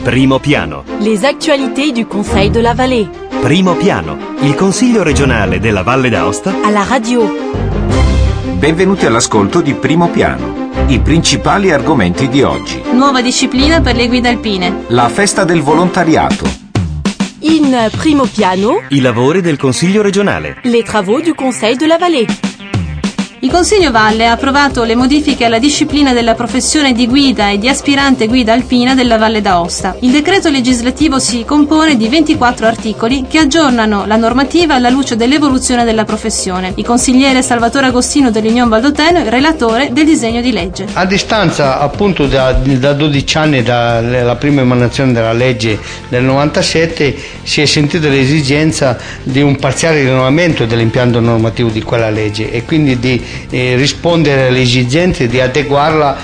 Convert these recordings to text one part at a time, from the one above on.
Primo piano. Les actualités du Conseil de la Vallée. Primo piano. Il Consiglio regionale della Valle d'Aosta. À la radio. Benvenuti all'ascolto di Primo piano. I principali argomenti di oggi. Nuova disciplina per le guide alpine. La festa del volontariato. In primo piano, I lavori del Consiglio regionale. les travaux du Conseil de la Vallée. Il Consiglio Valle ha approvato le modifiche alla disciplina della professione di guida e di aspirante guida alpina della Valle d'Aosta. Il decreto legislativo si compone di 24 articoli che aggiornano la normativa alla luce dell'evoluzione della professione. Il consigliere Salvatore Agostino dell'Union Valdoteno è relatore del disegno di legge. A distanza appunto da 12 anni dalla prima emanazione della legge del 97 si è sentita l'esigenza di un parziale rinnovamento dell'impianto normativo di quella legge e quindi di rispondere alle esigenze, di adeguarla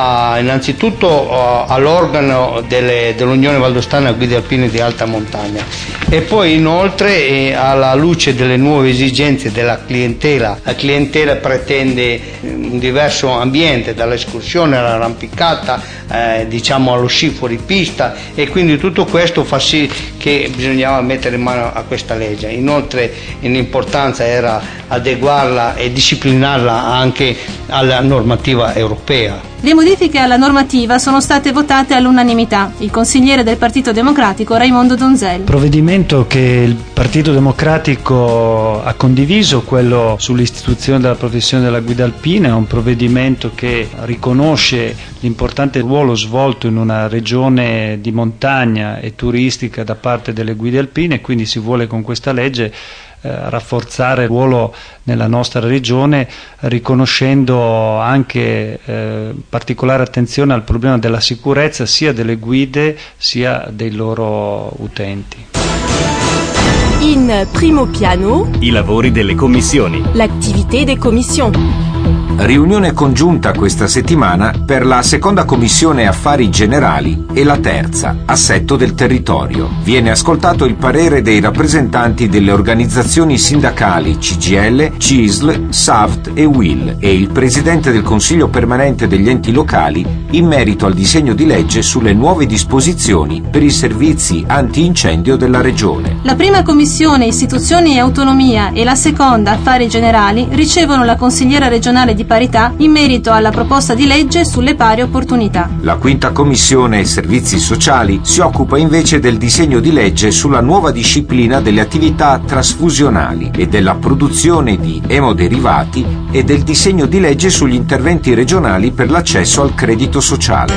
innanzitutto all'organo dell'Unione Valdostana Guide Alpine di Alta Montagna e poi inoltre alla luce delle nuove esigenze della clientela. La clientela pretende un diverso ambiente, dall'escursione all'arrampicata, allo sci fuori pista, e quindi tutto questo fa sì che bisognava mettere in mano a questa legge. Inoltre l'importanza era adeguarla e disciplinarla anche alla normativa europea. Le modifiche alla normativa sono state votate all'unanimità. Il consigliere del Partito Democratico Raimondo Donzel. Provvedimento che il Partito Democratico ha condiviso, quello sull'istituzione della professione della guida alpina, è un provvedimento che riconosce l'importante ruolo svolto in una regione di montagna e turistica da parte delle guide alpine, e quindi si vuole con questa legge rafforzare il ruolo nella nostra regione, riconoscendo anche particolare attenzione al problema della sicurezza sia delle guide sia dei loro utenti. In primo piano, I lavori delle commissioni. l'activité des commissions. Riunione congiunta questa settimana per la seconda commissione affari generali e la terza, assetto del territorio. Viene ascoltato il parere dei rappresentanti delle organizzazioni sindacali CGIL, CISL, SAVT e UIL e il presidente del Consiglio permanente degli enti locali in merito al disegno di legge sulle nuove disposizioni per i servizi antincendio della regione. La prima commissione Istituzioni e Autonomia e la seconda Affari Generali ricevono la consigliera regionale di parità in merito alla proposta di legge sulle pari opportunità. La quinta commissione Servizi sociali si occupa invece del disegno di legge sulla nuova disciplina delle attività trasfusionali e della produzione di emoderivati e del disegno di legge sugli interventi regionali per l'accesso al credito sociale.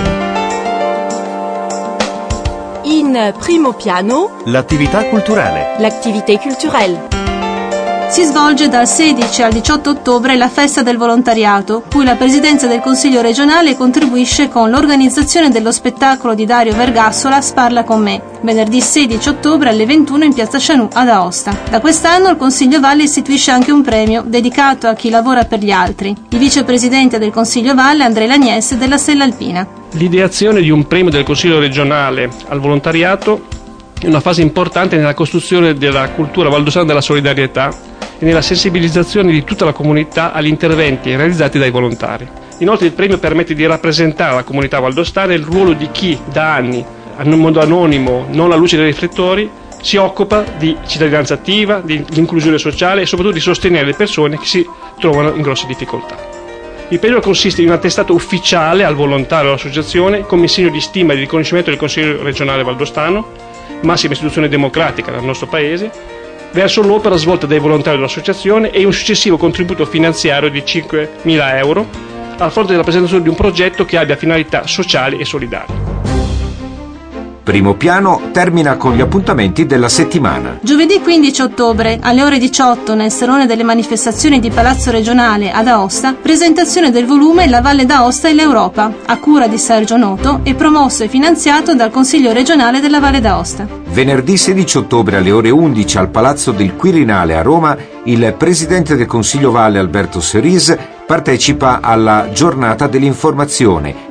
In primo piano, L'attività culturale. l'activité culturelle. Si svolge dal 16 al 18 ottobre la festa del volontariato, cui la Presidenza del Consiglio regionale contribuisce con l'organizzazione dello spettacolo di Dario Vergassola Sparla con me, venerdì 16 ottobre alle 21 in Piazza Chanù ad Aosta. Da quest'anno il Consiglio Valle istituisce anche un premio dedicato a chi lavora per gli altri. Il vicepresidente del Consiglio Valle Andrea Lagnes della Sella Alpina. L'ideazione di un premio del Consiglio regionale al volontariato è una fase importante nella costruzione della cultura valdostana della solidarietà e nella sensibilizzazione di tutta la comunità agli interventi realizzati dai volontari. Inoltre il premio permette di rappresentare alla comunità valdostana il ruolo di chi da anni, in un modo anonimo, non alla luce dei riflettori, si occupa di cittadinanza attiva, di inclusione sociale e soprattutto di sostenere le persone che si trovano in grosse difficoltà. Il premio consiste in un attestato ufficiale al volontario o all'associazione come segno di stima e di riconoscimento del Consiglio regionale valdostano, massima istituzione democratica del nostro Paese, verso l'opera svolta dai volontari dell'associazione e un successivo contributo finanziario di 5.000 euro a fronte della presentazione di un progetto che abbia finalità sociali e solidali. Primo piano termina con gli appuntamenti della settimana. Giovedì 15 ottobre alle ore 18 nel Salone delle Manifestazioni di Palazzo Regionale ad Aosta, presentazione del volume La Valle d'Aosta e l'Europa, a cura di Sergio Noto e promosso e finanziato dal Consiglio regionale della Valle d'Aosta. Venerdì 16 ottobre alle ore 11 al Palazzo del Quirinale a Roma, il presidente del Consiglio Valle Alberto Cerise partecipa alla Giornata dell'Informazione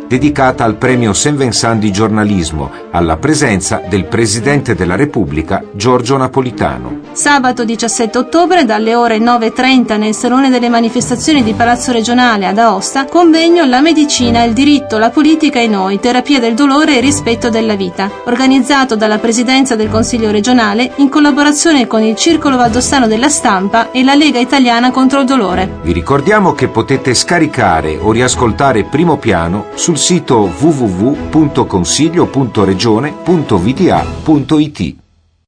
dedicata al premio Saint Vincent di giornalismo, alla presenza del Presidente della Repubblica Giorgio Napolitano. Sabato 17 ottobre dalle ore 9:30 nel Salone delle Manifestazioni di Palazzo Regionale ad Aosta, convegno La medicina, il diritto, la politica e noi, terapia del dolore e rispetto della vita, organizzato dalla Presidenza del Consiglio regionale in collaborazione con il Circolo Valdostano della Stampa e la Lega Italiana contro il Dolore. Vi ricordiamo che potete scaricare o riascoltare Primo Piano sul sito www.consiglio.regione.vda.it.